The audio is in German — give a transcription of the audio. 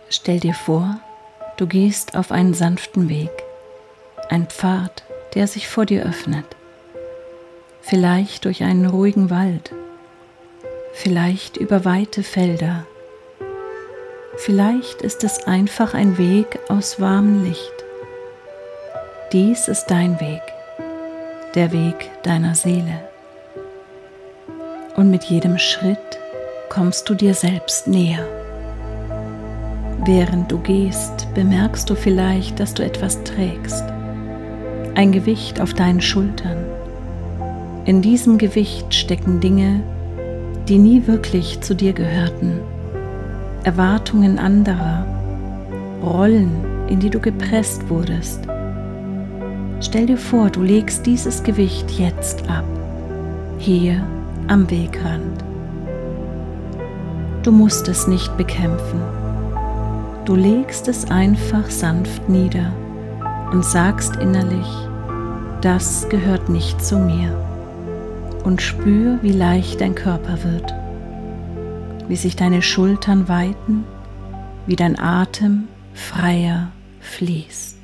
Stell dir vor, du gehst auf einen sanften Weg, ein Pfad, der sich vor dir öffnet, vielleicht durch einen ruhigen Wald, vielleicht über weite Felder, vielleicht ist es einfach ein Weg aus warmem Licht. Dies ist dein Weg, der Weg deiner Seele. Und mit jedem Schritt kommst du dir selbst näher. Während du gehst, bemerkst du vielleicht, dass du etwas trägst. Ein Gewicht auf deinen Schultern. In diesem Gewicht stecken Dinge, die nie wirklich zu dir gehörten. Erwartungen anderer, Rollen, in die du gepresst wurdest. Stell dir vor, du legst dieses Gewicht jetzt ab, hier am Wegrand. Du musst es nicht bekämpfen. Du legst es einfach sanft nieder und sagst innerlich, das gehört nicht zu mir. Und spür, wie leicht dein Körper wird, wie sich deine Schultern weiten, wie dein Atem freier fließt.